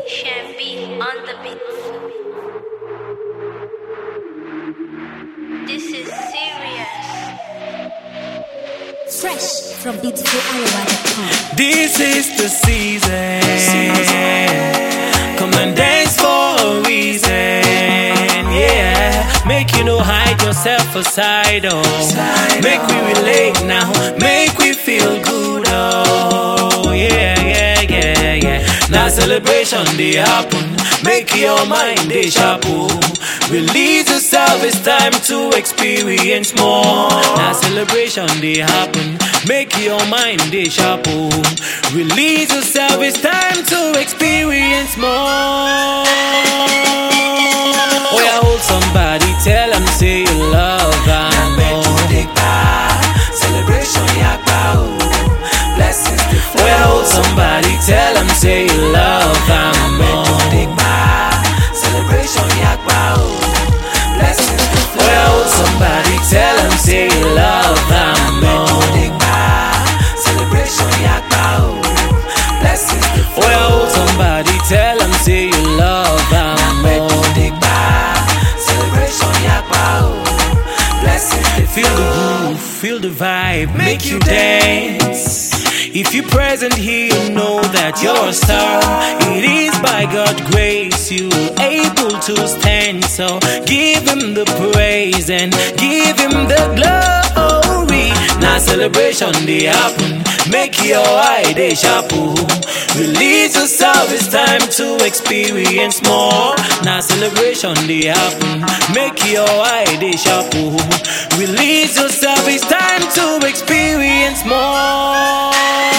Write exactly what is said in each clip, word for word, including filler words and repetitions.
Shambi on the beat. This is serious. Fresh from beautiful iowa dot com. This is the season. Come and dance for a reason. Yeah, make you no hide yourself aside. Oh, make we relate now. Make we feel good. Oh, yeah, yeah, yeah, yeah. Now celebration they happen. Make your mind they sharp. Oh. Release yourself. It's time to experience more. Now celebration they happen. Make your mind they sharp. Oh. Release yourself. It's time to experience more. Oh, yeah, hold somebody, tell them say you love them more. Celebration yakba, blessings to flow. Oh, yeah, hold somebody, tell them say you love them more. Celebration yakba, blessings to flow. Oh, yeah, hold somebody, tell them say you love them more. Celebration yakba, blessings to flow. Oh, yeah, hold somebody, tell them say you love them more. Feel the groove, feel the vibe, make you dance. If you're present here, you know that you're a star. It is by God's grace you're able to stand. So give Him the praise and give Him the glory. Now celebration they happen. Make your eye they sharp. Release yourself, it's time to experience more. Now celebration they happen. Make your eye they sharp. Release yourself, it's time to experience more.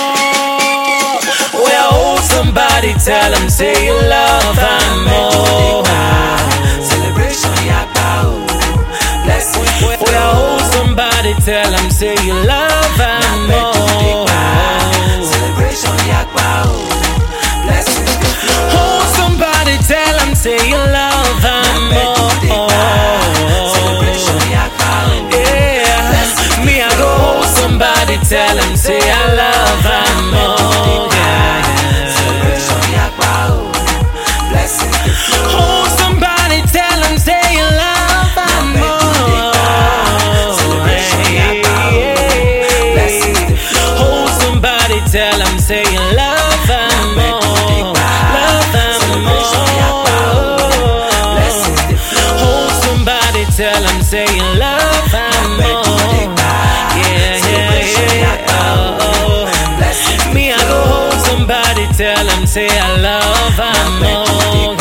Well, hold somebody, tell them say you love them more. Celebration yakba, blessing. Well, hold somebody, tell them say you love them more. Celebration yakba, blessing. Hold somebody, tell them say you love them more. Celebration yakba, yeah. Me I go hold somebody, tell them say I love them more. Celebration yakba, blessing. Hold somebody, tell them say you love them more. Celebration yakba, blessing. Hold somebody, tell them say you love them more. Love them more. Hold somebody, tell them say you love them more. Yeah, yeah, yeah. Oh, oh. Me I go hold somebody, tell them say I love them more.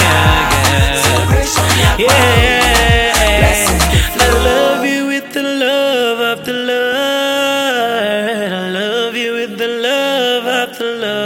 Yeah, yeah. I love you with the love of the Lord. I love you with the love of the Lord.